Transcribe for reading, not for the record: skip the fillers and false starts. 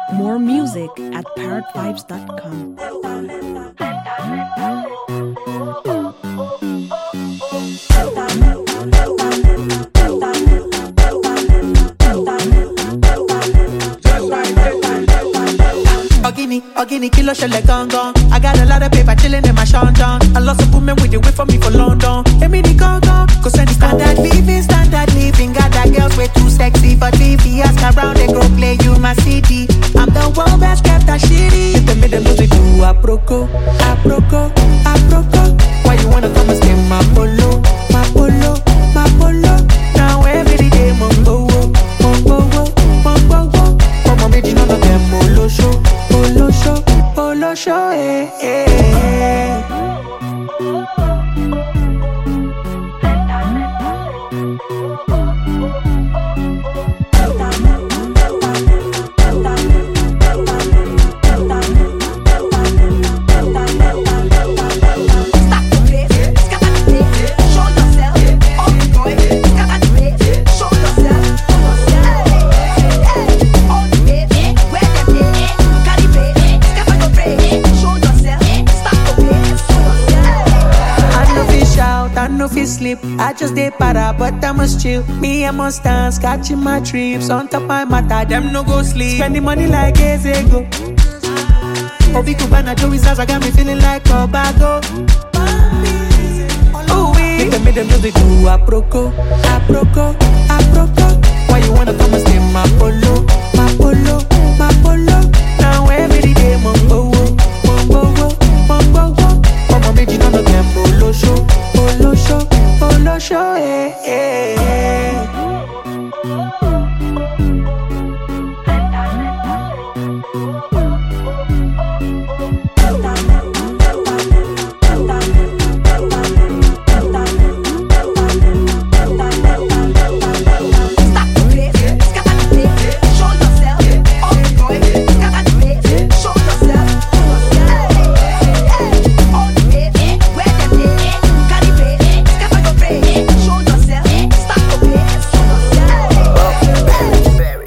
More music at parrotvibes.com. Ogini, kilo shele gong. I got a lot of paper chilling in my shantan. A lot of women with the wait for me for London. Hey, me the gong. Cause any standard living. Got that girls way too sexy for TV. Ask around, they go play you my CD. I'm the world best kept that shitty. If they made the music do aproko. Why you wanna come and stay my polo? Now every day, mongo. Mama made you none of them polo show, eh. Sleep. I just did para, but I must chill. Me, I must dance, catching my trips. On top my matter, them no go sleep. Spending money like Ezego. Obi Cubana, Joey Zaza got me feeling like Obago. Ooh, we make them music do aproko. Why you wanna come and stay my polo? Now every day, mongo. Mama made you none of them polo show, eh.